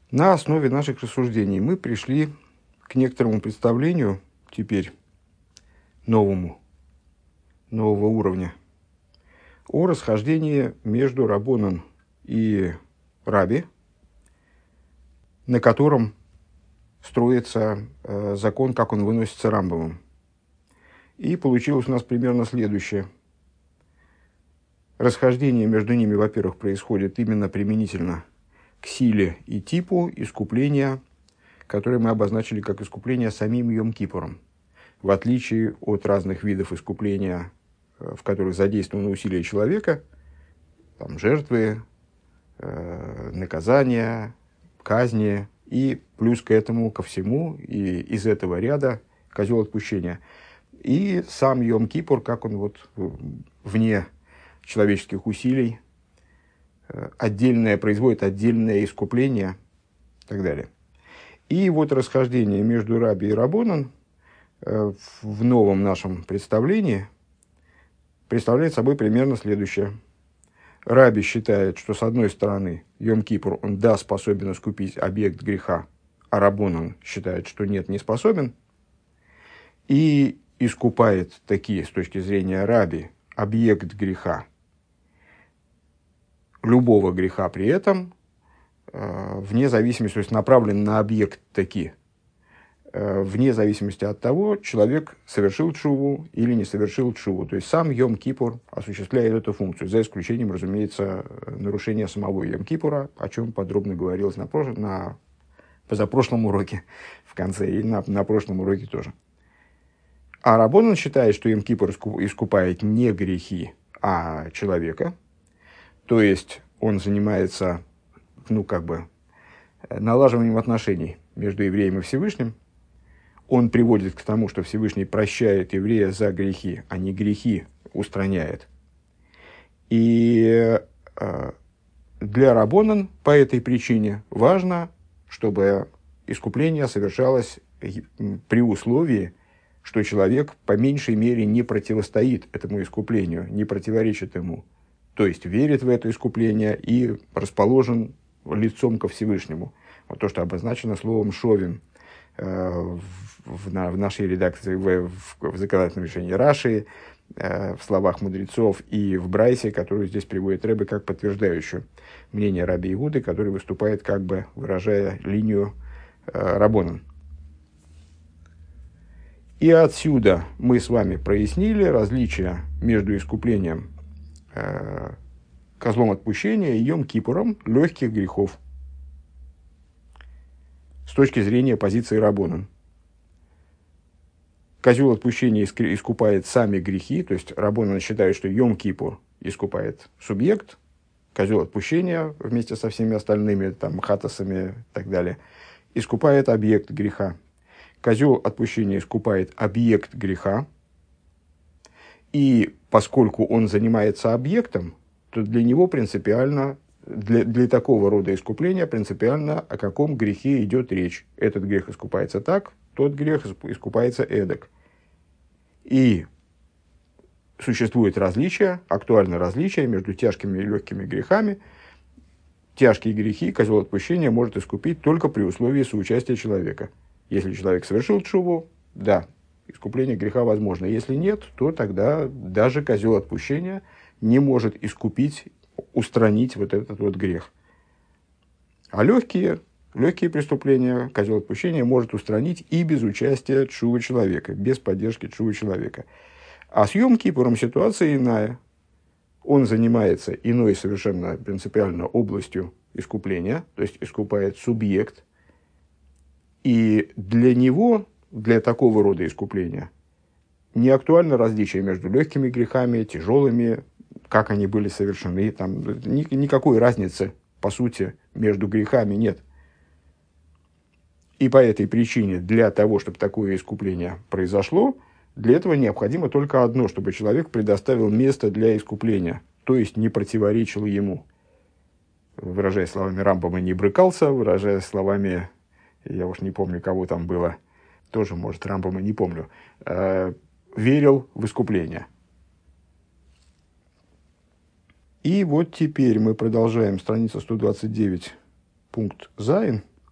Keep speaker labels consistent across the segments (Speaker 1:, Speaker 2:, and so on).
Speaker 1: На основе наших рассуждений мы пришли к некоторому представлению теперь нового уровня о расхождении между Раббанан и Раби, на котором строится закон, как он выносится Рамбамом. И получилось у нас примерно следующее. Расхождение между ними, во-первых, происходит именно применительно к силе и типу искупления, которое мы обозначили как искупление самим Йом-Кипуром. В отличие от разных видов искупления, в которых задействовано усилие человека, там жертвы, наказания, казни, и плюс к этому, ко всему, и из этого ряда козел отпущения. И сам Йом-Кипур, как он вот вне человеческих усилий, производит отдельное искупление и так далее. И вот расхождение между Раби и Раббанан в новом нашем представлении представляет собой примерно следующее. Раби считает, что с одной стороны Йом-Кипур, он способен искупить объект греха, а Раббанан считает, что нет, не способен, и искупает такие, с точки зрения Раби, объект греха, любого греха при этом, вне зависимости, то есть направлен на объект таки, вне зависимости от того, человек совершил тшуву или не совершил тшуву. То есть сам Йом-Кипур осуществляет эту функцию, за исключением, разумеется, нарушения самого Йом-Кипура, о чем подробно говорилось на позапрошлом уроке в конце и на прошлом уроке тоже. А Раббанан считает, что Йом-Кипур искупает не грехи, а человека. То есть он занимается, налаживанием отношений между евреем и Всевышним. Он приводит к тому, что Всевышний прощает еврея за грехи, а не грехи устраняет. И для Раббанан по этой причине важно, чтобы искупление совершалось при условии, что человек по меньшей мере не противостоит этому искуплению, не противоречит ему. То есть верит в это искупление и расположен лицом ко Всевышнему. Вот то, что обозначено словом «шовим» в нашей редакции, в законодательном решении Раши, в словах мудрецов и в Брайсе, которую здесь приводит Ребе как подтверждающую мнение Раби Иуды, который выступает, как бы выражая линию Раббанан. И отсюда мы с вами прояснили различия между искуплением козлом отпущения и Йом-Кипуром легких грехов с точки зрения позиции Раббанан. Козел отпущения искупает сами грехи, то есть Раббанан считает, что Йом-Кипур искупает субъект, козел отпущения вместе со всеми остальными там, хатасами и так далее искупает объект греха. Козел отпущения искупает объект греха, и поскольку он занимается объектом, то для него принципиально, для такого рода искупления принципиально, о каком грехе идет речь. Этот грех искупается так, тот грех искупается эдак. И существует различие, актуальное различие между тяжкими и легкими грехами. Тяжкие грехи козел отпущения может искупить только при условии соучастия человека. Если человек совершил тшуву, да, искупление греха возможно. Если нет, то тогда даже козел отпущения не может искупить, устранить вот этот вот грех. А легкие преступления козел отпущения может устранить и без участия тшувы человека, без поддержки тшувы человека. А с Йом-Кипуром ситуация иная. Он занимается иной совершенно принципиально областью искупления, то есть искупает субъект. И для него, для такого рода искупления, не актуально различие между легкими грехами, тяжелыми, как они были совершены. Там, никакой разницы, по сути, между грехами нет. И по этой причине, для того, чтобы такое искупление произошло, для этого необходимо только одно, чтобы человек предоставил место для искупления, то есть не противоречил ему. Выражая словами Рамбама, не брыкался, выражая словами, я уж не помню, кого там было, тоже, может, Рамбама, не помню, верил в искупление. И вот теперь мы продолжаем страница 129, пункт Зайн,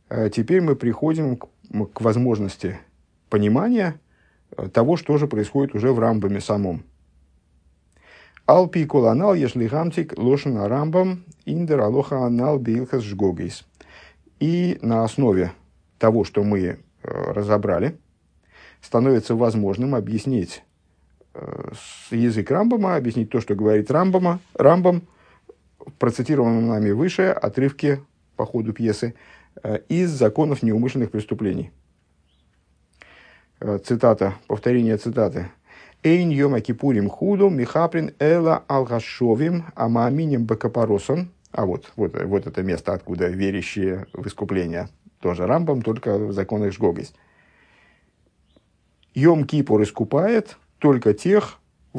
Speaker 1: теперь мы приходим к возможности понимания того, что же происходит уже в Рамбаме самом. Алпи коланал, если гамтик лошен Рамбам, индер алоха анал беилхас жгогейс. И на основе того, что мы разобрали, становится возможным объяснить язык Рамбама, объяснить то, что говорит Рамбам, в процитированном нами выше отрывке по ходу пьесы из законов неумышленных преступлений. Цитата, повторение цитаты. «Эйн йома кипурим худу михаприн эла алгашовим амааминим бакапаросон». А вот это место, откуда верящие в искупление. Тоже Рамбам, только в законах Жгогис. Йом-Кипур искупает только тех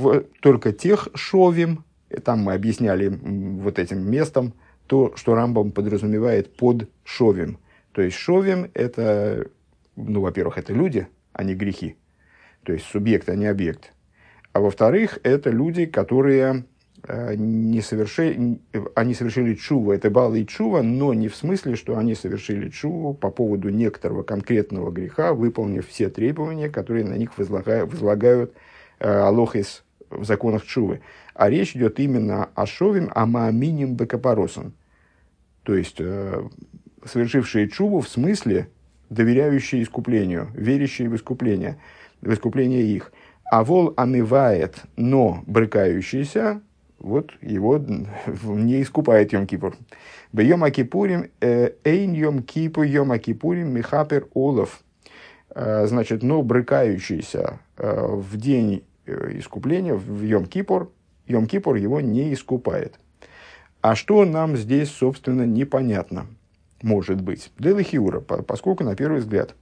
Speaker 1: шовим. И там мы объясняли вот этим местом то, что Рамбам подразумевает под шовим. То есть шовим это, во-первых, это люди, а не грехи. То есть субъект, а не объект. А во-вторых, это люди, которые они совершили тшуву. Это баал и тшува, но не в смысле, что они совершили тшуву по поводу некоторого конкретного греха, выполнив все требования, которые на них возлагают алохис в законах тшувы. А речь идет именно о шовим, о мааминим бекапаросан. То есть, совершившие тшуву в смысле доверяющие искуплению, верящие в искупление их. А вол омывает, но брыкающийся, вот его не искупает Йом-Кипур. Б Йом-Акипурим, эйн Йом-Кипур, Йом-Акипурим, михапер олов. Значит, но брыкающийся в день искупления, в Йом-Кипур, Йом-Кипур его не искупает. А что нам здесь, собственно, непонятно, может быть? Делахиура, поскольку на первый взгляд.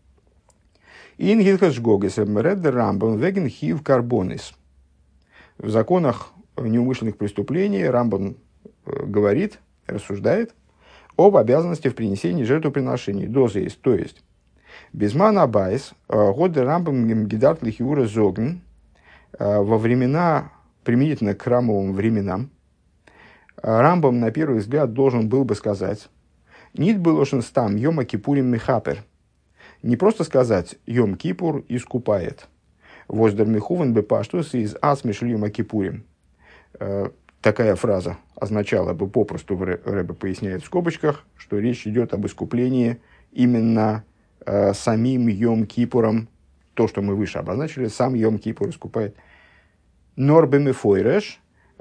Speaker 1: Ингилхас жгогес эмредер Рамбам веген хив карбонис. В законах неумышленных преступлений Рамбам говорит, рассуждает об обязанности в принесении жертвоприношений. Доза есть, то есть. Безман абайс, годы Рамбам гидарт лихиура зогн, во времена, применительно к храмовым временам, Рамбам на первый взгляд должен был бы сказать, нит было стам йома кипурим михапер. Не просто сказать Йом-Кипур искупает. Воздер михуван бепаштус из асмишль йома кипурим. Такая фраза означала бы попросту, Ребе поясняет в скобочках, что речь идет об искуплении именно самим Йом-Кипуром. То, что мы выше обозначили, сам Йом-Кипур искупает. Норбеми фойреш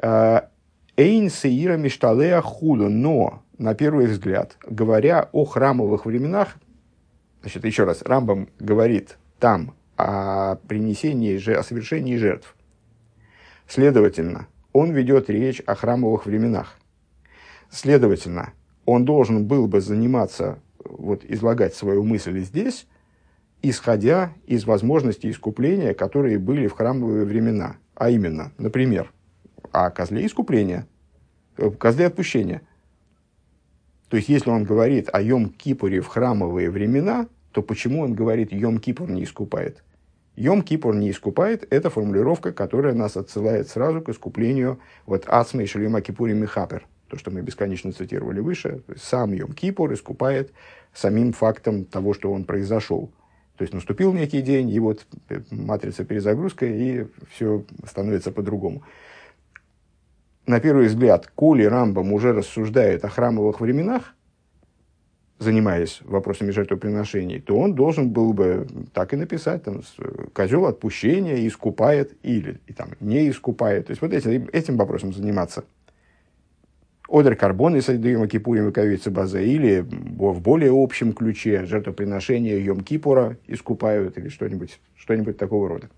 Speaker 1: эйн сеира мишталеа худу. Но, на первый взгляд, говоря о храмовых временах, значит, еще раз, Рамбам говорит там о принесении, о совершении жертв. Следовательно, он ведет речь о храмовых временах. Следовательно, он должен был бы заниматься, излагать свою мысль здесь, исходя из возможностей искупления, которые были в храмовые времена. А именно, например, о козле искупления, козле отпущения. То есть, если он говорит о Йом-Кипуре в храмовые времена, то почему он говорит Йом-Кипур не искупает? Йом-Кипур не искупает – это формулировка, которая нас отсылает сразу к искуплению Ацмей Шельема Кипури Михапер. То, что мы бесконечно цитировали выше. То есть, сам Йом-Кипур искупает самим фактом того, что он произошел. То есть, наступил некий день, и матрица перезагрузка, и все становится по-другому. На первый взгляд, коли Рамбам уже рассуждает о храмовых временах, занимаясь вопросами жертвоприношений, то он должен был бы так и написать, козел отпущения искупает или не искупает. То есть, этим вопросом заниматься. Одер карбон и сайдуема кипурим выковица базе, или в более общем ключе жертвоприношения Йом-Кипура искупают, или что-нибудь такого рода.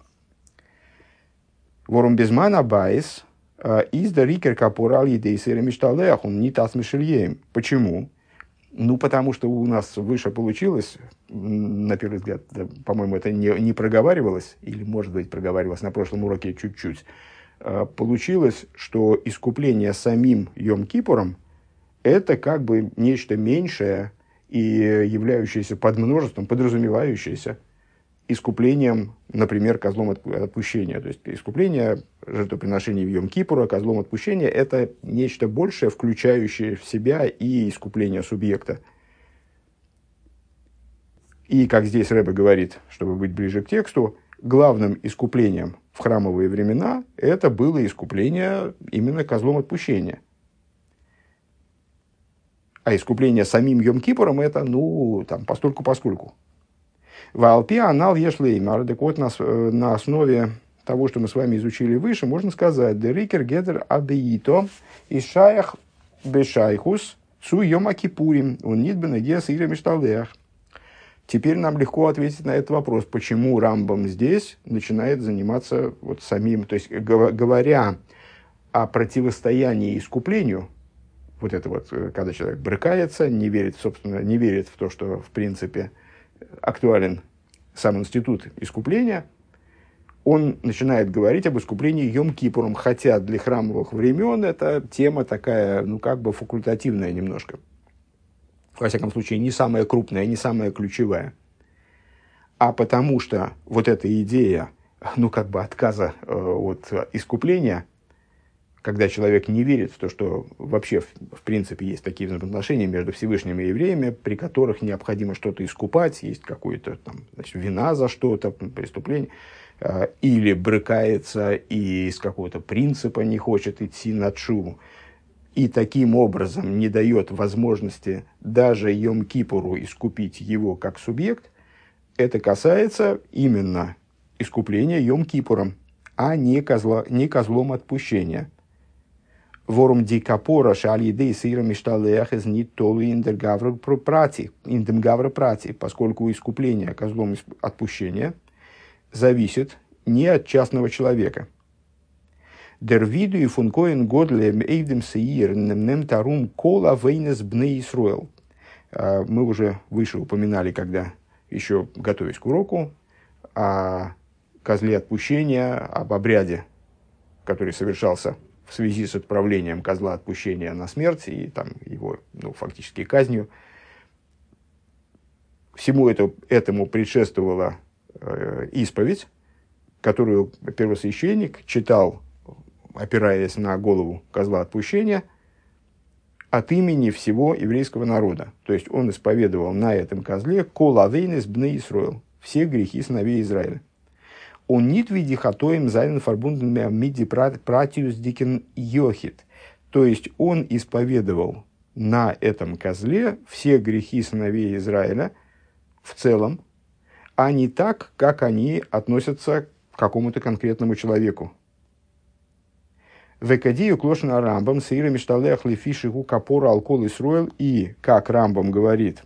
Speaker 1: Ворум безмана байс из да рикер капурал едейсера мишталеах, он не тас мишельеем. Почему? Потому что у нас выше получилось, на первый взгляд, по-моему, это не проговаривалось, или, может быть, проговаривалось на прошлом уроке чуть-чуть. Получилось, что искупление самим Йом-Кипуром – это как бы нечто меньшее и являющееся подмножеством, подразумевающееся искуплением, например, козлом отпущения. То есть, искупление жертвоприношения в Йом-Кипура, козлом отпущения – это нечто большее, включающее в себя и искупление субъекта. И, как здесь Ребе говорит, чтобы быть ближе к тексту, главным искуплением в храмовые времена это было искупление именно козлом отпущения. А искупление самим Йом-Кипуром это, постольку-поскольку. Валпи анал ешлеймар, так вот, на основе того, что мы с вами изучили выше, можно сказать, дерикер гедер адеито и шаях бешайхус цу йома кипурим, он нит бенегес или мишталех. Теперь нам легко ответить на этот вопрос, почему Рамбам здесь начинает заниматься вот самим, то есть говоря о противостоянии искуплению, вот это вот, когда человек брыкается, не верит в то, что в принципе актуален сам институт искупления, он начинает говорить об искуплении Йом-Кипуром, хотя для храмовых времен эта тема такая, факультативная немножко. Во всяком случае, не самая крупная, не самая ключевая. А потому что вот эта идея, отказа от искупления, когда человек не верит в то, что вообще, в принципе, есть такие взаимоотношения между Всевышним и евреями, при которых необходимо что-то искупать, есть какая-то вина за что-то, преступление, или брыкается и из какого-то принципа не хочет идти на тшуву, и таким образом не дает возможности даже Йом-Кипуру искупить его как субъект, это касается именно искупления Йом-Кипуром, а не козлом отпущения. Ворум дикапора шалидей сира мишталех из нитолы индемгавра прати, поскольку искупление козлом отпущения зависит не от частного человека. Дервиду и функоин годлем эйвдем сеир нем тарум кола вейнес бней Исруэл. Мы уже выше упоминали, когда еще готовясь к уроку, о козле отпущения, об обряде, который совершался в связи с отправлением козла отпущения на смерть и его фактически казнью. Всему этому предшествовала исповедь, которую первосвященник читал, опираясь на голову козла отпущения, от имени всего еврейского народа. То есть он исповедовал на этом козле кол авейнес бней Исруэл, все грехи сыновей Израиля. Он нит види хатоим зайнен фарбунден миди пратиус дикен йохит. То есть он исповедовал на этом козле все грехи сыновей Израиля в целом, а не так, как они относятся к какому-то конкретному человеку. Векадию клошна Рамбам сыра мишталех лефиши гу капора алкол Исруэл, и, как Рамбам говорит,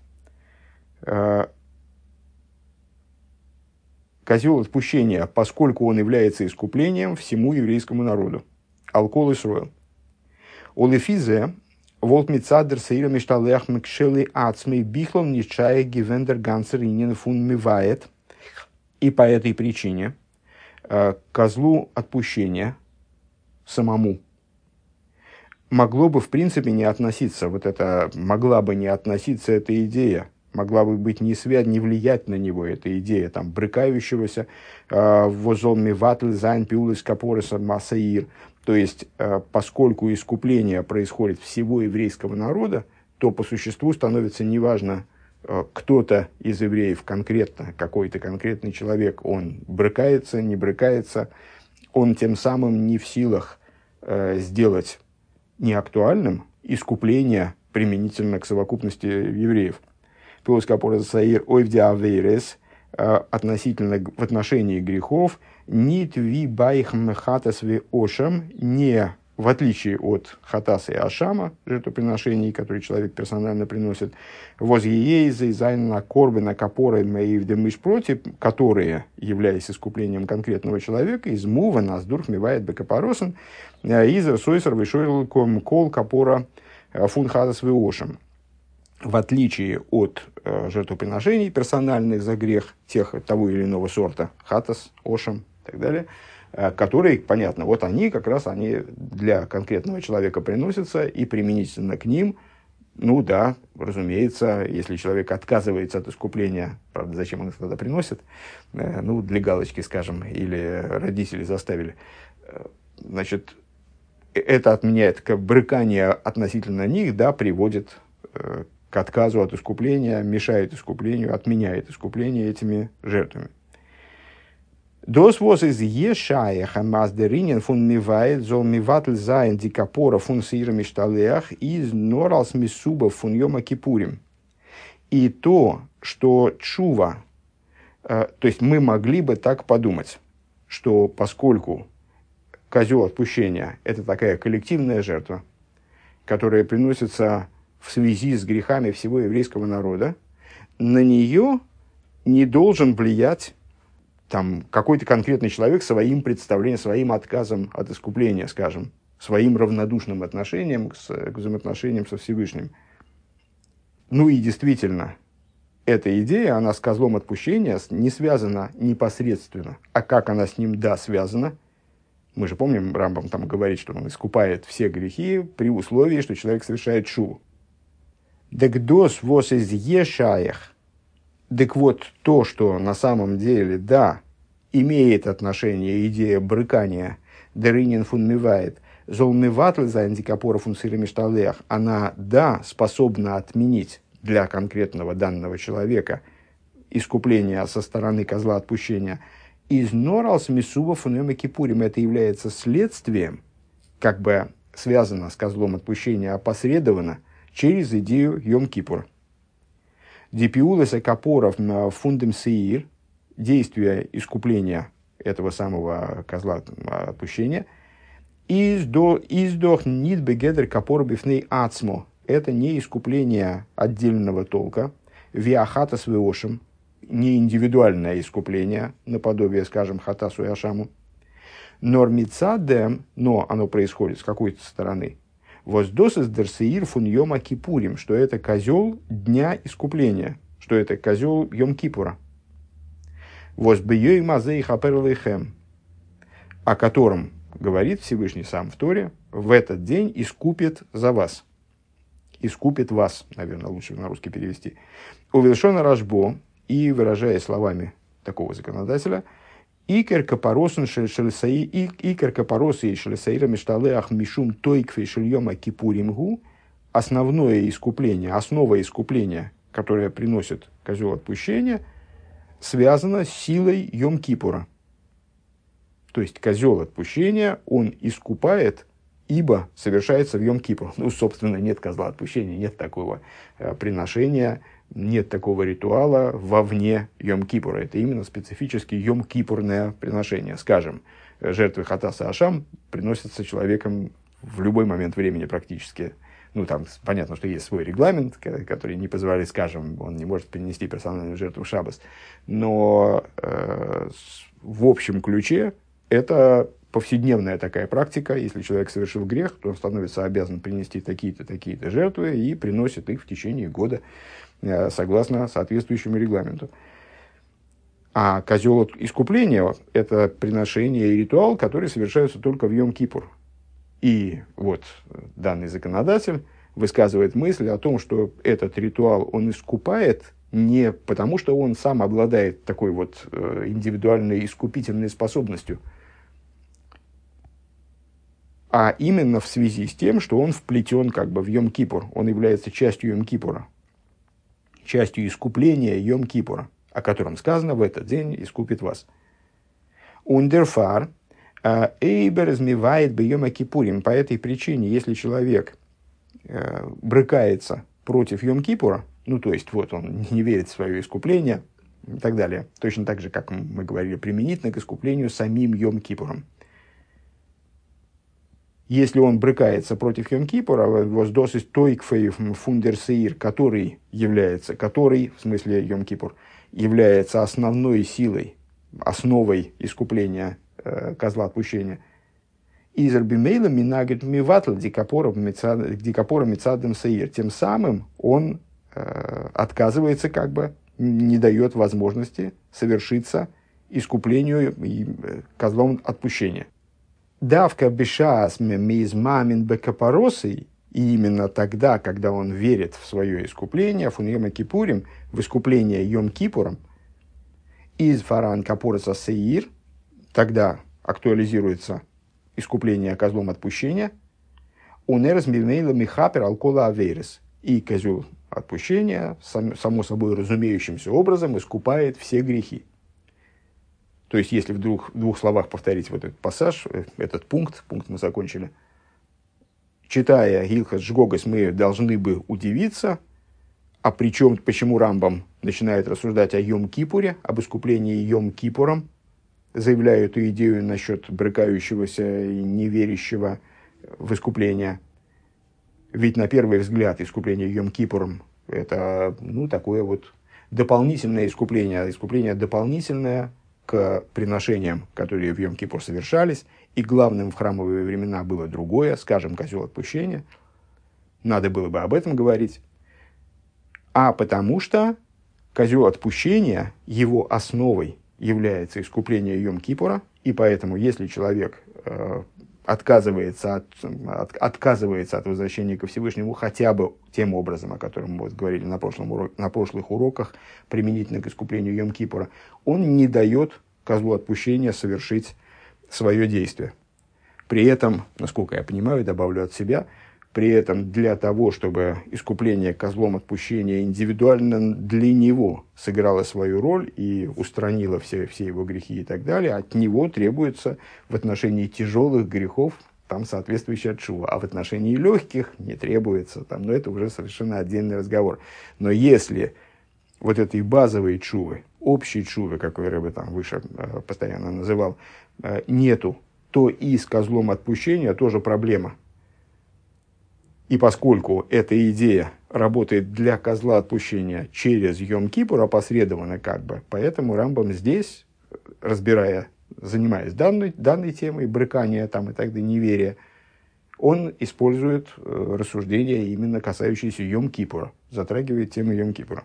Speaker 1: козел отпущения, поскольку он является искуплением всему еврейскому народу. Алкол Исруэл. Олефизе волт мицадер сыра мишталех микшели ацмей бихлом ничая гивендер гансер инин фун мивает. И по этой причине козлу отпущения самому могло бы в принципе не относиться, могла бы не относиться эта идея, могла бы быть не влиять на него эта идея брыкающегося возомми ватль зайн пиулис капореса масаир. То есть, поскольку искупление происходит всего еврейского народа, то по существу становится неважно, кто-то из евреев конкретно, какой-то конкретный человек, он брыкается, не брыкается, он тем самым не в силах сделать неактуальным искупление применительно к совокупности евреев. Относительно в отношении грехов, нит ви байхм хатас ви ошам, не в отличие от хатаса и ашама, жертвоприношений, которые человек персонально приносит, возъеезы зайна корбена капоры мейвдемыш против, которые, являясь искуплением конкретного человека, из мува наздурх мивает бекапоросен, изер сойсер вишойл кол капора фун хатас ви ошам. В отличие от жертвоприношений персональных за грех того или иного сорта, хатас, ошам и так далее, которые, понятно, они для конкретного человека приносятся, и применительно к ним, разумеется, если человек отказывается от искупления, правда, зачем он их тогда приносит, для галочки, скажем, или родители заставили, значит, это отменяет брыкание относительно них, приводит к отказу от искупления, мешает искуплению, отменяет искупление этими жертвами. Дос воз из ешаях амаздеринен фун мивает зол миватль зайн дикапора фун сирами шталеах из норалс мисуба фун йома кипурим. И то, что чува, то есть мы могли бы так подумать, что поскольку козел отпущения – это такая коллективная жертва, которая приносится в связи с грехами всего еврейского народа, на нее не должен влиять там, какой-то конкретный человек своим представлением, своим отказом от искупления, скажем, своим равнодушным отношением к взаимоотношениям со Всевышним. Ну и действительно, эта идея, она с козлом отпущения не связана непосредственно. А как она с ним, да, связана? Мы же помним, Рамбам там говорит, что он искупает все грехи при условии, что человек совершает шуву. Декдос вос из ешаях. Так вот, то, что на самом деле, да, имеет отношение, идея брыкания, деринин фун мивает, зол миватль за антикапора фун сирами шталеах, она, да, способна отменить для конкретного данного человека искупление со стороны козла отпущения. Из норалс мисува фун йома кипурим, это является следствием, как бы связано с козлом отпущения опосредованно, через идею Йом-Кипур. Дипиулеса капоров фундем сеир, действие искупления этого самого козла отпущения, издох нит бегедер капор бифней ацмо, это не искупление отдельного толка, виахата с веошем, не индивидуальное искупление, наподобие, скажем, хатасу и ашаму, нормицадем, но оно происходит с какой-то стороны, воздосис дерсеир фун йома кипурим, что это козел дня искупления, что это козел Йом-Кипура. Возбьёй мазей хаперлэхэм, о котором говорит Всевышний сам в Торе, в этот день искупит за вас. Искупит вас, наверное, лучше на русский перевести. Увелшона рашбо, и выражая словами такого законодателя, икер капоросы и шелесаира мишталеах мишум тойкфей шельема кипуримгу, основное искупление, основа искупления, которое приносит козел отпущения, связано с силой Йом-Кипура. То есть козел отпущения, он искупает, ибо совершается в Йом-Кипур. Ну, собственно, нет козла отпущения, нет такого приношения, нет такого ритуала вовне Йом-Кипура. Это именно специфически Йом-Кипурное приношение. Скажем, жертвы Хатаса Ашам приносятся человеком в любой момент времени практически. Ну, там понятно, что есть свой регламент, который не позволяет, скажем, он не может принести персональную жертву в шаббас. Но в общем ключе это повседневная такая практика. Если человек совершил грех, то он становится обязан принести такие-то, такие-то жертвы и приносит их в течение года согласно соответствующему регламенту. А козел искупления – это приношение и ритуал, которые совершаются только в Йом-Кипур. И вот данный законодатель высказывает мысль о том, что этот ритуал он искупает не потому, что он сам обладает такой вот индивидуальной искупительной способностью, а именно в связи с тем, что он вплетен как бы в Йом-Кипур, он является частью Йом-Кипура, частью искупления Йом-Кипура, о котором сказано, в этот день искупит вас. Ундерфар эйбер измивает бы Йом-Кипурим. По этой причине, если человек брыкается против Йом-Кипура, ну то есть вот он не верит в свое искупление и так далее, точно так же, как мы говорили, применительно к искуплению самим Йом-Кипуром. Если он брыкается против Йом-Кипура, воздосис тойкфей фундерсеир, который, в смысле Йом-Кипур, является основной силой, основой искупления козла отпущения, изербимейла минагет миватл дикапора мицадем сеир, тем самым он отказывается, как бы не дает возможности совершиться искуплению козлом отпущения. Давка бешас мизмамин бекапоросы, и именно тогда, когда он верит в свое искупление, фун йома кипурим, в искупление Йом-Кипуром, из фаран капороса сеир, тогда актуализируется искупление козлом отпущения, унерс мивмейла михапер алкола аверис, и козел отпущения само собой разумеющимся образом искупает все грехи. То есть, если в двух словах повторить вот этот пассаж, этот пункт мы закончили, читая Гилхас Жгогос, мы должны бы удивиться, почему Рамбам начинает рассуждать о Йом-Кипуре, об искуплении Йом-Кипуром, заявляя эту идею насчет брыкающегося и неверящего в искупление. Ведь на первый взгляд искупление Йом-Кипуром – это такое вот дополнительное искупление дополнительное к приношениям, которые в Йом-Кипур совершались, и главным в храмовые времена было другое, скажем, козел отпущения. Надо было бы об этом говорить. А потому что козел отпущения, его основой является искупление Йом-Кипура, и поэтому, если человек отказывается от возвращения ко Всевышнему хотя бы тем образом, о котором мы говорили на прошлых уроках, применительно к искуплению Йом-Кипура, он не дает козлу отпущения совершить свое действие. При этом, насколько я понимаю, добавлю от себя, при этом для того, чтобы искупление козлом отпущения индивидуально для него сыграло свою роль и устранило все его грехи и так далее, от него требуется в отношении тяжелых грехов там соответствующая тшува, а в отношении легких не требуется. Но это уже совершенно отдельный разговор. Но если вот этой базовой тшувы, общей тшувы, какой Рэбе там выше постоянно называл, нету, то и с козлом отпущения тоже проблема. И поскольку эта идея работает для козла отпущения через Йом-Кипур, опосредованно поэтому Рамбам здесь, занимаясь данной темой, брыкания там, и так далее, неверия, он использует рассуждения, именно касающиеся Йом-Кипура, затрагивает тему Йом-Кипура.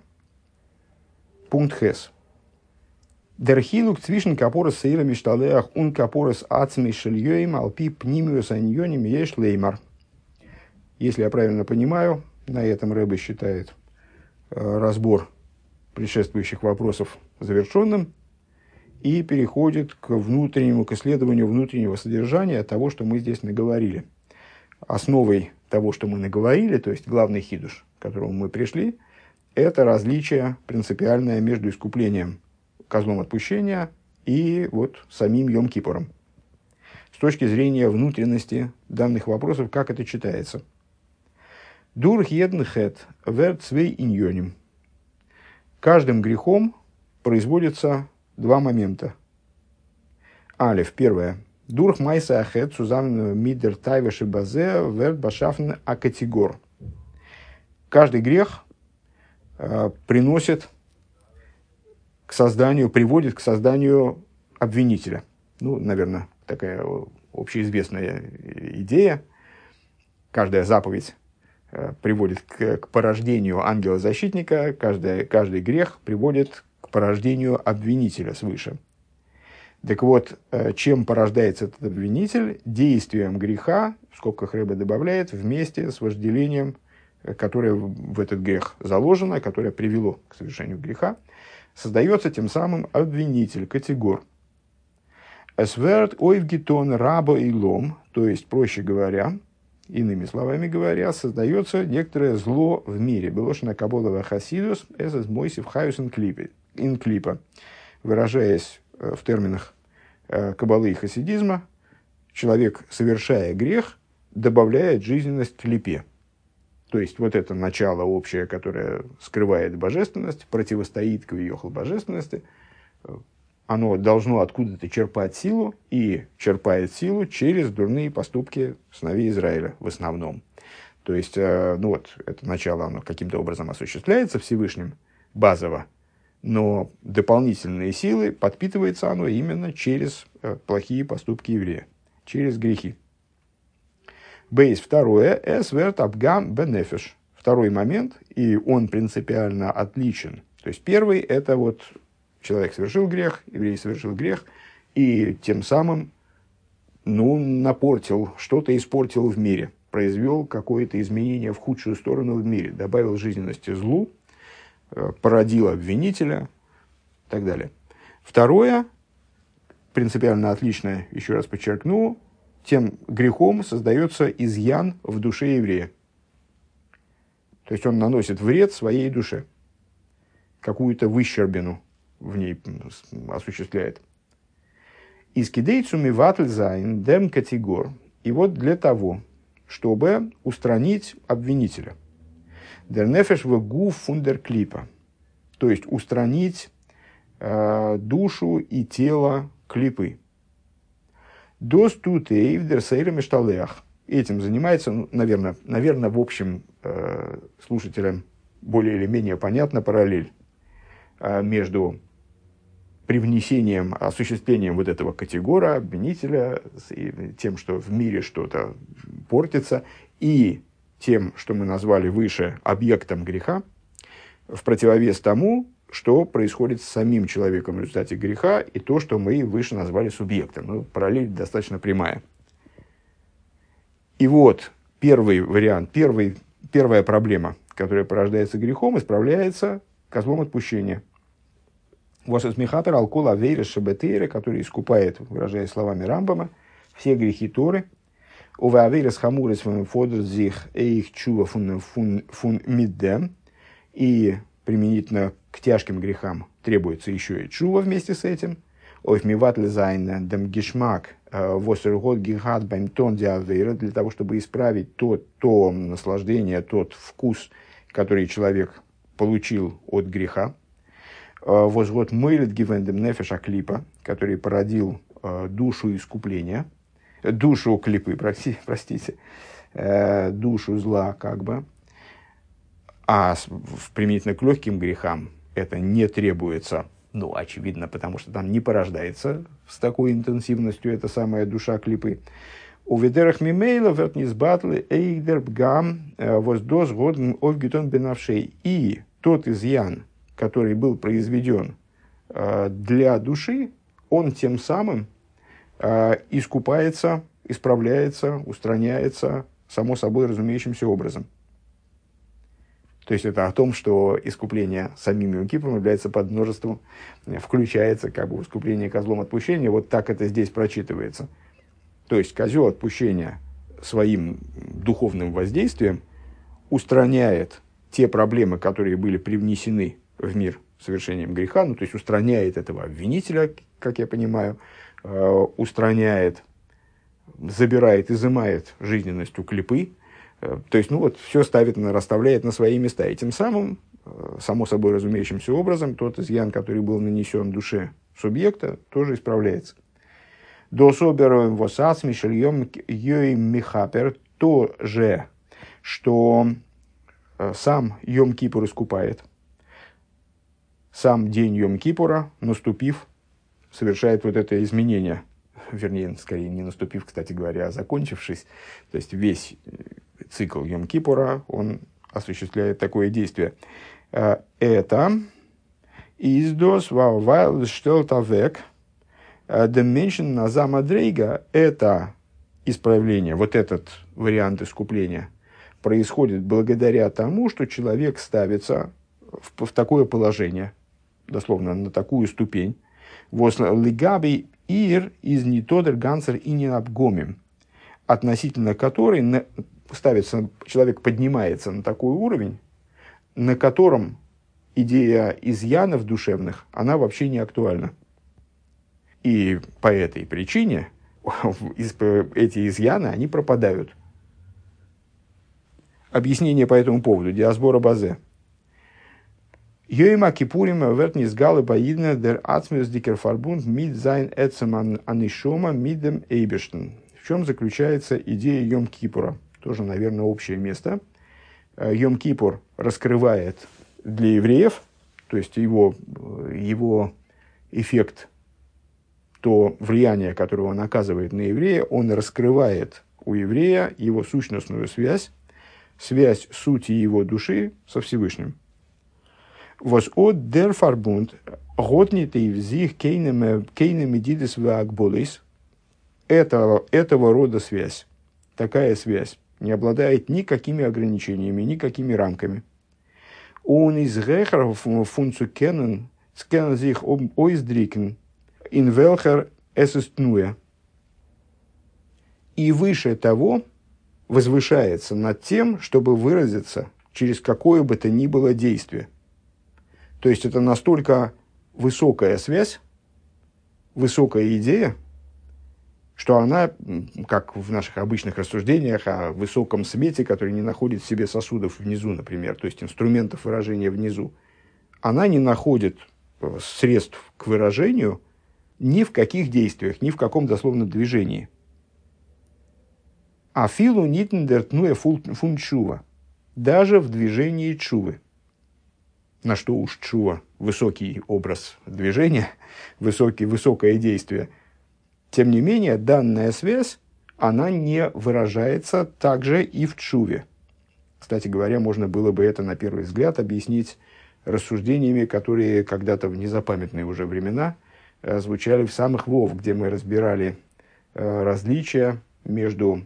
Speaker 1: Пункт Хес. Der Hiluk zwischen Kaporas Seila Mishtaleach und Kaporas Atzmi Shельёим Алпи Пнимиус Аньоним Еш Леймар. Если я правильно понимаю, на этом Рэбе считает разбор предшествующих вопросов завершенным и переходит к исследованию внутреннего содержания того, что мы здесь наговорили. Основой того, что мы наговорили, то есть главный хидуш, к которому мы пришли, это различие принципиальное между искуплением козлом отпущения и самим Йом-Кипуром. С точки зрения внутренности данных вопросов, как это читается. Durch jeden Chet wird zwei Inyonim. Каждым грехом производится два момента. Алеф, первое. Durch Майса Ахет zusammen mit der Taiwesche Base wird beschaffen a Kategor. Каждый грех приводит к созданию обвинителя. Наверное, такая общеизвестная идея. Каждая заповедь приводит к порождению ангела-защитника, каждый грех приводит к порождению обвинителя свыше. Так вот, чем порождается этот обвинитель? Действием греха, в скобках Рэбе добавляет, вместе с вожделением, которое в этот грех заложено, которое привело к совершению греха, создается тем самым обвинитель, категор. Эсверт ойвгитон раба и лом, то есть, проще говоря, иными словами говоря, создается некоторое зло в мире. Белошина каболова хасидус эсэс мойсив хаюс инклипа. Выражаясь в терминах кабалы и хасидизма, человек, совершая грех, добавляет жизненность к клипе. То есть, это начало общее, которое скрывает божественность, противостоит кавиохал божественности, оно должно откуда-то черпать силу и черпает силу через дурные поступки сыновей Израиля в основном. То есть, это начало, оно каким-то образом осуществляется Всевышним базово, но дополнительные силы подпитывается оно именно через плохие поступки еврея, через грехи. Бейс, второе, эсверт абгам бенефиш. Второй момент, и он принципиально отличен. То есть, первый, это человек совершил грех, еврей совершил грех, и тем самым, что-то испортил в мире, произвел какое-то изменение в худшую сторону в мире, добавил жизненности злу, породил обвинителя и так далее. Второе, принципиально отличное, еще раз подчеркну, тем грехом создается изъян в душе еврея. То есть он наносит вред своей душе, какую-то выщербину в ней осуществляет. Из кидейцуми ватльзайн дем категор. И вот для того, чтобы устранить обвинителя. Der Nefesh вегу фундер клипа. То есть устранить душу и тело клипы. Дос тутей в дерсейрами шталеах. Этим занимается, наверное, в общем, слушателям более или менее понятна параллель между привнесением, осуществлением вот этого категора, обвинителя, и тем, что в мире что-то портится, и тем, что мы назвали выше объектом греха, в противовес тому, что происходит с самим человеком в результате греха, и то, что мы выше назвали субъектом. Ну, параллель достаточно прямая. И вот первый вариант, первая проблема, которая порождается грехом, исправляется козлом отпущения. Вососмихапер алкола авейра шабетейра, который искупает, выражаясь словами Рамбама, все грехи Торы. Уве авейра схамурис фодер зих эйх чува фун миддем. И применительно к тяжким грехам требуется еще и чува вместе с этим. Ойф миватле зайн дем гишмак восергот гигат баймтон диавейра, для того, чтобы исправить то наслаждение, тот вкус, который человек получил от греха. Возгод мейлет гивендем нефеша клипа, который породил душу искупления, душу клипы, простите, душу зла, как бы. А применительно к легким грехам это не требуется, ну, очевидно, потому что там не порождается с такой интенсивностью эта самая душа клипы. У ведерах мимейла вертнис батлы эйдер бгам воздос годн овгитон бенавшей. И тот изъян, который был произведен для души, он тем самым искупается, исправляется, устраняется само собой разумеющимся образом. То есть это о том, что искупление самим Йом Кипуром является под множеством, включается как бы в искупление козлом отпущения. Вот так это здесь прочитывается. То есть козел отпущения своим духовным воздействием устраняет те проблемы, которые были привнесены в мир совершением греха, ну, то есть устраняет этого обвинителя, как я понимаю, устраняет, забирает, изымает жизненность у клипы, то есть, ну, вот, все ставит, расставляет на свои места, и тем самым, само собой разумеющимся образом, тот изъян, который был нанесен душе субъекта, тоже исправляется. До собероем восац мишельем йоим михапер, то же, что сам Йом Кипур искупает, сам день Йом-Кипура, наступив, совершает вот это изменение. Вернее, скорее, не наступив, кстати говоря, а закончившись. То есть, весь цикл Йом-Кипура, он осуществляет такое действие. Это «Издос вайл штелтавек деменшен назама дрейга». Это исправление, вот этот вариант искупления, происходит благодаря тому, что человек ставится в такое положение, дословно на такую ступень, лигаби ир из нитодер гансер и не обгомим, относительно которой ставится, человек поднимается на такой уровень, на котором идея изъянов душевных, она вообще не актуальна. И по этой причине эти изъяны, они пропадают. Объяснение по этому поводу. Диасбора базе. Йоима кипурим вертнис галы баидна дер ацмес дикер фарбунд мид зайн эцеман анишома мидем эйбештен. В чем заключается идея Йом Кипура? Тоже, наверное, общее место. Йом Кипур раскрывает для евреев, то есть его эффект, то влияние, которое он оказывает на еврея, он раскрывает у еврея его сущностную связь сути его души со Всевышним. Was от der Verbund готнит и взих кейнами дидес ваагболис. Этого рода связь, такая связь, не обладает никакими ограничениями, никакими рамками. Он из гехер функцию kennen sich ausdrücken, in welcher es ist nur. И выше того возвышается над тем, чтобы выразиться через какое бы то ни было действие. То есть это настолько высокая связь, высокая идея, что она, как в наших обычных рассуждениях о высоком свете, который не находит в себе сосудов внизу, например, то есть инструментов выражения внизу, она не находит средств к выражению ни в каких действиях, ни в каком дословно движении. А филу нитендертнуя фунчува, даже в движении чувы. На что уж чува, высокий образ движения, высокое действие. Тем не менее, данная связь, она не выражается также и в чуве. Кстати говоря, можно было бы это на первый взгляд объяснить рассуждениями, которые когда-то в незапамятные уже времена звучали в самых Вов, где мы разбирали различия между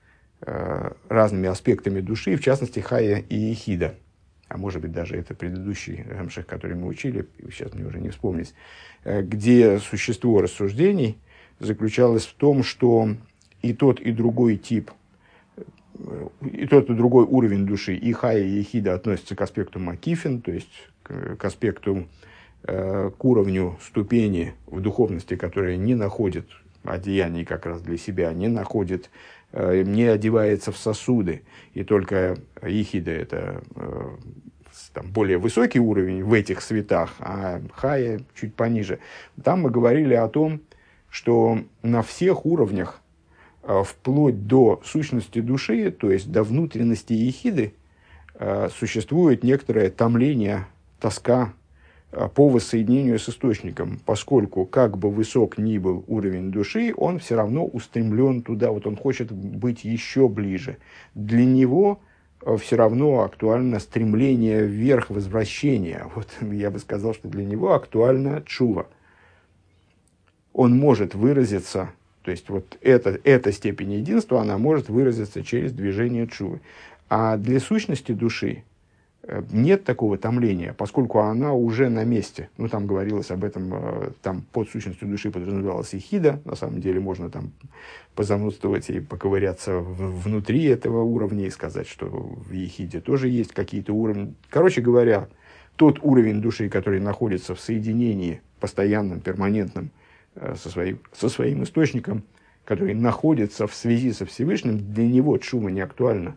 Speaker 1: разными аспектами души, в частности, хая и ехида. А может быть, даже это предыдущий гамшех, который мы учили, сейчас мне уже не вспомнить, где существо рассуждений заключалось в том, что и тот, и другой тип, и тот, и другой уровень души, и хая, и ехида относятся к аспекту макифин, то есть к аспекту, к уровню ступени в духовности, которая не находит одеяний как раз для себя, не находит, не одевается в сосуды, и только ехида – это там, более высокий уровень в этих светах, а хая чуть пониже. Там мы говорили о том, что на всех уровнях, вплоть до сущности души, то есть до внутренности ехиды, существует некоторое томление, тоска по воссоединению с источником, поскольку, как бы высок ни был уровень души, он все равно устремлен туда, вот он хочет быть еще ближе. Для него все равно актуально стремление вверх, возвращение. Вот я бы сказал, что для него актуальна тшува. Он может выразиться, то есть вот эта степень единства, она может выразиться через движение тшувы. А для сущности души нет такого томления, поскольку она уже на месте. Ну, там говорилось об этом, там под сущностью души подразумевалась ехида. На самом деле можно там позанудствовать и поковыряться внутри этого уровня и сказать, что в ехиде тоже есть какие-то уровни. Короче говоря, тот уровень души, который находится в соединении постоянном, перманентном со своим источником, который находится в связи со Всевышним, для него тшува не актуальна.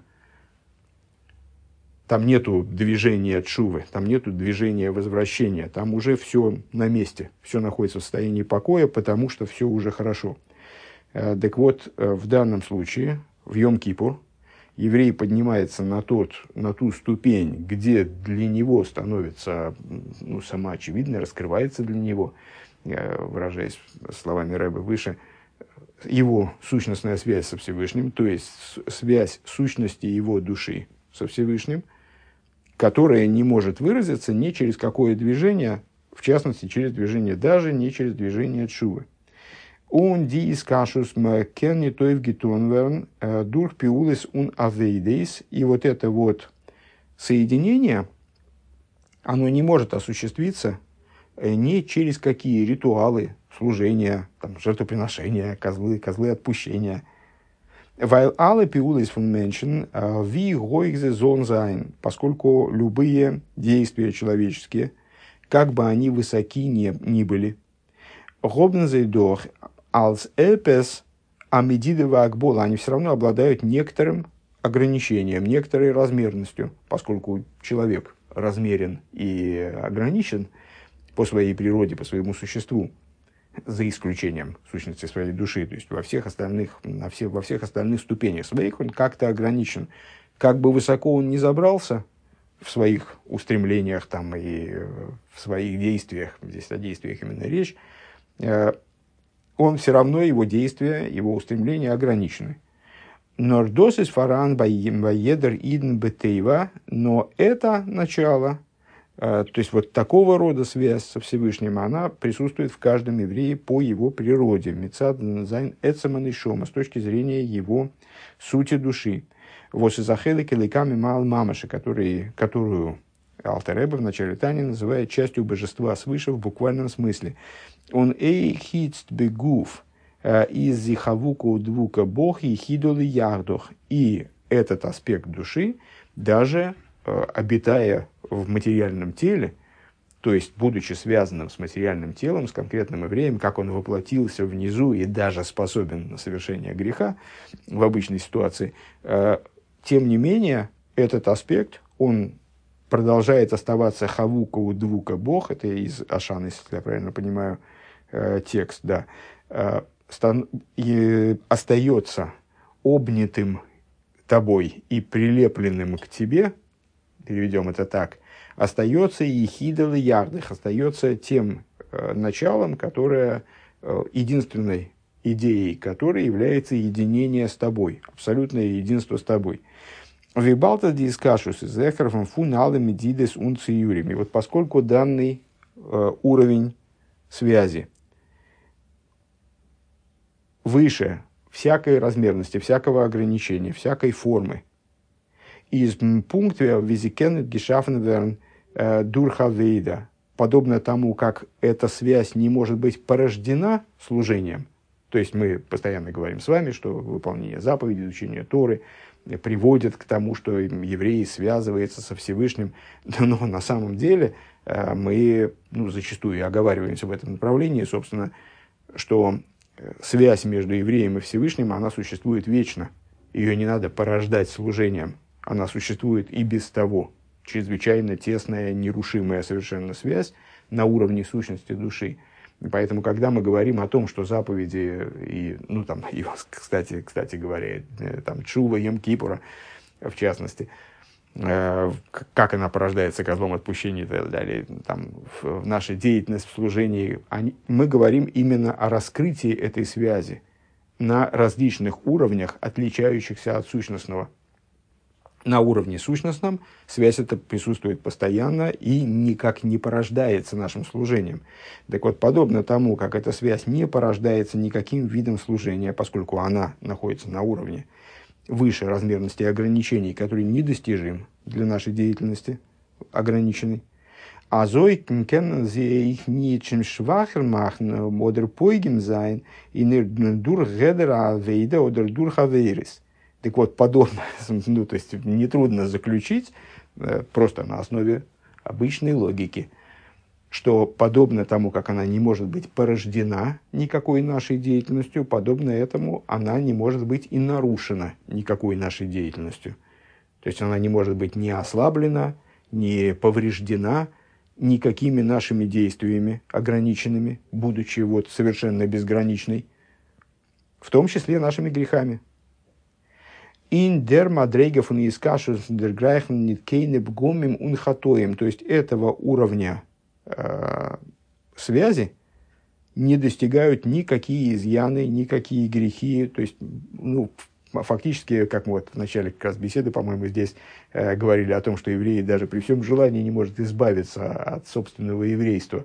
Speaker 1: Там нету движения тшувы, там нету движения возвращения, там уже все на месте, все находится в состоянии покоя, потому что все уже хорошо. Так вот, в данном случае, в Йом-Кипур, еврей поднимается на ту ступень, где для него становится самоочевидно, раскрывается для него, выражаясь словами Рэбе выше, его сущностная связь со Всевышним, то есть связь сущности его души со Всевышним, которая не может выразиться ни через какое движение, в частности, через движение, даже не через движение тшувы. Он диис кашус керни тоев гитонверн дур пиулис ун авейдейс. И вот это вот соединение, оно не может осуществиться ни через какие ритуалы, служения, там, жертвоприношения, козлы отпущения. Weil alle Piulis von Menschen wie Goigze sollen sein, поскольку любые действия человеческие, как бы они высоки ни были, Robben sie doch als etwas amedideva акбола, они все равно обладают некоторым ограничением, некоторой размерностью, поскольку человек размерен и ограничен по своей природе, по своему существу, за исключением сущности своей души, то есть во всех остальных ступенях своих он как-то ограничен. Как бы высоко он ни забрался в своих устремлениях там, и в своих действиях, здесь о действиях именно речь, он все равно, его действия, его устремления ограничены. Нордосис фаран баедер идн бетейва, но это начало, то есть вот такого рода связь со Всевышним, она присутствует в каждом еврее по его природе, мицад зайн эцеман и шома, с точки зрения его сути души. Восизахелы келиками мал мамаши, которую Алтер Ребе в начале Тани называет частью божества свыше в буквальном смысле. Он эй хитст бегуф из зихавука двука бог и хидоли яхдох. И этот аспект души даже обитая в материальном теле, то есть, будучи связанным с материальным телом, с конкретным евреем, как он воплотился внизу и даже способен на совершение греха в обычной ситуации, тем не менее, этот аспект, он продолжает оставаться хавука удвука Бог, это из Ашана, если я правильно понимаю текст, да, остается обнятым тобой и прилепленным к тебе, переведем это так, остается ехидал и ярдых, остается тем началом, которое, единственной идеей которой является единение с тобой, абсолютное единство с тобой. Вибалта дискашус из эхарфом фуналами дидес унциюрими. Вот поскольку данный уровень связи выше всякой размерности, всякого ограничения, всякой формы, из пункта визикенет гешафнверн дурхавейда, подобно тому, как эта связь не может быть порождена служением. То есть мы постоянно говорим с вами, что выполнение заповедей, изучение Торы приводит к тому, что еврей связывается со Всевышним. Но на самом деле мы зачастую оговариваемся в этом направлении, собственно, что связь между евреем и Всевышним, она существует вечно. Ее не надо порождать служением. Она существует и без того. Чрезвычайно тесная, нерушимая совершенно связь на уровне сущности души. И поэтому, когда мы говорим о том, что заповеди, кстати говоря, там, Тшува, Йом Кипура, в частности, как она порождается козлом отпущения и так далее, там, в нашей деятельности, в служении, мы говорим именно о раскрытии этой связи на различных уровнях, отличающихся от сущностного. На уровне сущностном связь эта присутствует постоянно и никак не порождается нашим служением. Так вот, подобно тому, как эта связь не порождается никаким видом служения, поскольку она находится на уровне выше размерности ограничений, который недостижим для нашей деятельности, ограниченный. Азой кен зе их ничем швахер махн одер пойгем зайн и дур гедера авейда одер дур хавейрис. Так вот, подобно, то есть нетрудно заключить, просто на основе обычной логики, что подобно тому, как она не может быть порождена никакой нашей деятельностью, подобно этому она не может быть и нарушена никакой нашей деятельностью. То есть она не может быть ни ослаблена, ни повреждена никакими нашими действиями ограниченными, будучи совершенно безграничной, в том числе нашими грехами. In der Madrege von Искашус der Грайхен нит кейне бгомим унхатоем. То есть этого уровня связи не достигают никакие изъяны, никакие грехи. То есть, фактически, как мы в начале как раз беседы, по-моему, здесь говорили о том, что еврей даже при всем желании не может избавиться от собственного еврейства.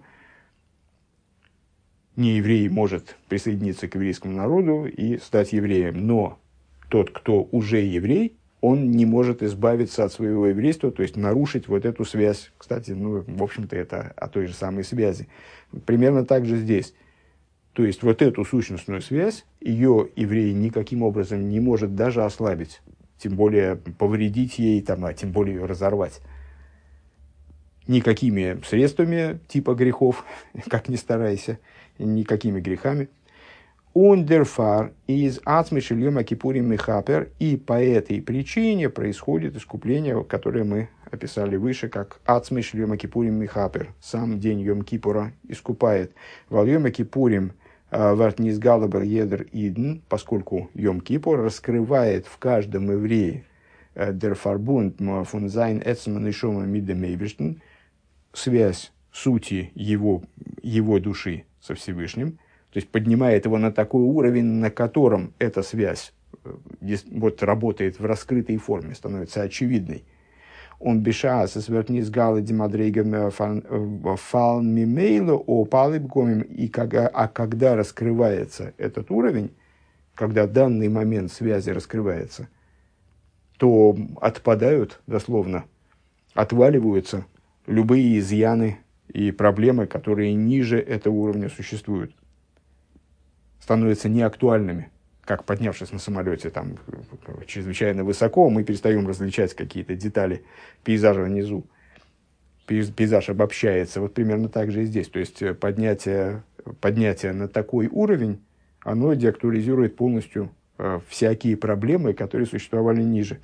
Speaker 1: Не еврей может присоединиться к еврейскому народу и стать евреем, но тот, кто уже еврей, он не может избавиться от своего еврейства, то есть нарушить эту связь. Кстати, в общем-то, это о той же самой связи. Примерно так же здесь. То есть, эту сущностную связь, ее еврей никаким образом не может даже ослабить, тем более повредить ей, а тем более ее разорвать. Никакими средствами типа грехов, как ни старайся, никакими грехами. Ундерфар из Ацмишель Йома Кипурим Михапер, и по этой причине происходит искупление, которое мы описали выше, как Ацмишель Йома Кипурим Михапер, сам день Йом Кипура искупает. Вал Йома Кипурим Вартнис Галабер Едер Идн, поскольку Йом Кипур раскрывает в каждом еврее Дерфарбунд фун Зайн Эцман и Шома Мидемейбештен, связь сути его души со Всевышним. То есть поднимает его на такой уровень, на котором эта связь работает в раскрытой форме, становится очевидной. Он бешаас свертниз галы димадрейгам фал мимейло о палыбгомим. А когда раскрывается этот уровень, когда данный момент связи раскрывается, то отпадают, дословно, отваливаются любые изъяны и проблемы, которые ниже этого уровня существуют. Становятся неактуальными, как поднявшись на самолете там, чрезвычайно высоко, мы перестаем различать какие-то детали пейзажа внизу. Пейзаж обобщается. Вот примерно так же и здесь. То есть поднятие на такой уровень, оно деактуализирует полностью всякие проблемы, которые существовали ниже.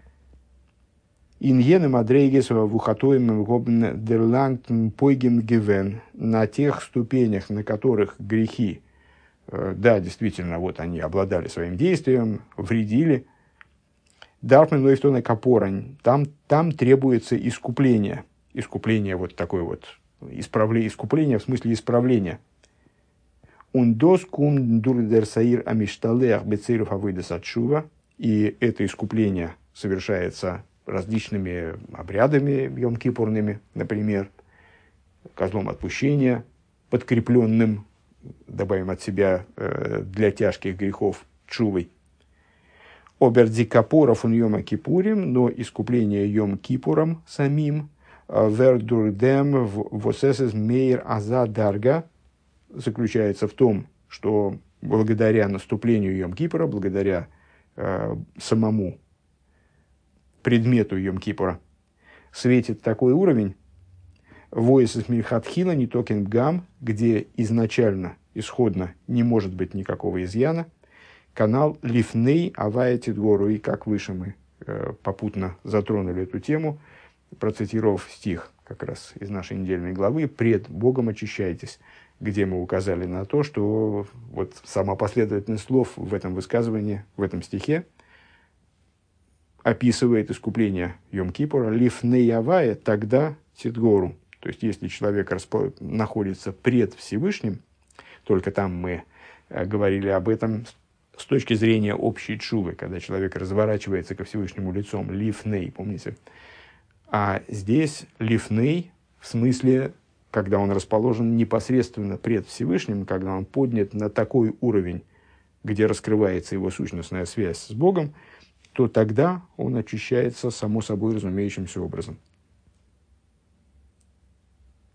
Speaker 1: Иньены мадрейгесова вухатоем гобн дерлангтн пойген гивен. На тех ступенях, на которых грехи, да, действительно, вот они обладали своим действием, вредили. Дарпмен лоифтона капорань. Там требуется искупление. Искупление вот такое вот. Искупление в смысле исправления. Ундос кум дурдерсаир амишталех бецейров авойдес отшува. И это искупление совершается различными обрядами йом-кипурными, например, козлом отпущения, подкрепленным, добавим от себя, для тяжких грехов тшувой. Обердикапоров он йома-кипурим, но искупление йом-кипуром самим, вердурдем восесес мейр аза дарга, заключается в том, что благодаря наступлению йом-кипура, благодаря самому предмету йом-кипура, светит такой уровень, воисес мильхатхила не токен гам, где изначально, исходно не может быть никакого изъяна, канал лифней аваетит гору. И как выше мы попутно затронули эту тему, процитировав стих как раз из нашей недельной главы «Пред Богом очищайтесь», где мы указали на то, что вот сама последовательность слов в этом высказывании, в этом стихе, описывает искупление Йом-Кипура «Лифней авая, тогда Тидгору». То есть, если человек находится пред Всевышним, только там мы говорили об этом с точки зрения общей тшувы, когда человек разворачивается ко Всевышнему лицом, «Лифней», помните? А здесь «Лифней» в смысле, когда он расположен непосредственно пред Всевышним, когда он поднят на такой уровень, где раскрывается его сущностная связь с Богом, то тогда он очищается само собой разумеющимся образом.